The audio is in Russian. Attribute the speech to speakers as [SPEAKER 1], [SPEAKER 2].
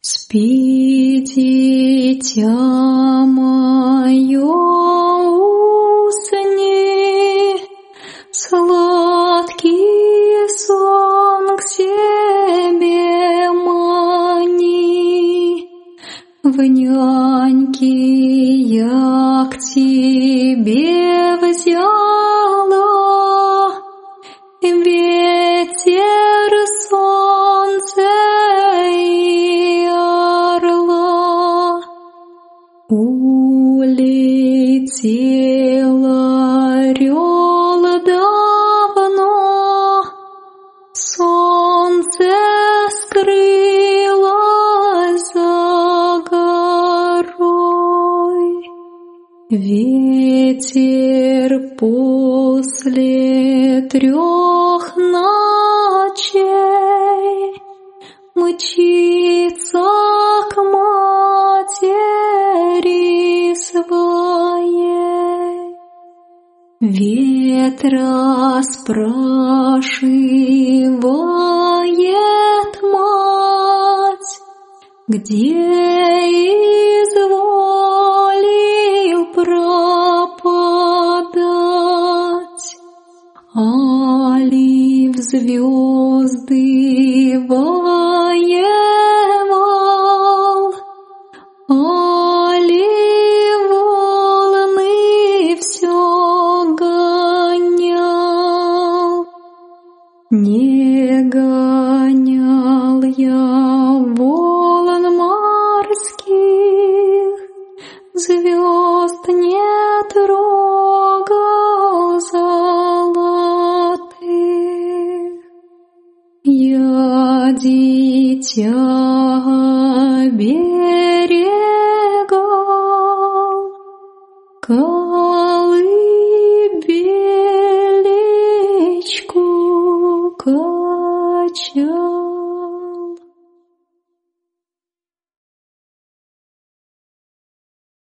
[SPEAKER 1] Спи, дитя мое, усни, сладкий сон к себе мани. В няньки я к тебе взяла ветер, солнце и орла. Улетел орел давно, солнце скрылось за горой. Ветер после 3 ночей мчится к матери своей. Ветра спрашивает мать, где изволил пропадать, али в звезды воевал, али волны все гонял. Не гонял я волн морских, звезд не трогал золотых. Я дитя берегал, колыбелечку качал.